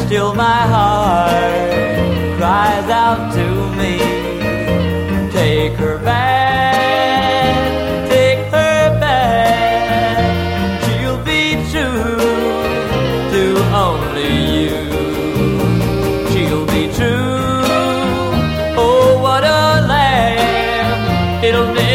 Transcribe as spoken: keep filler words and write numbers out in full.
still my heart cries out to me. Take her back, take her back. She'll be true to only you. She'll be true. Oh, what a lamb it'll be.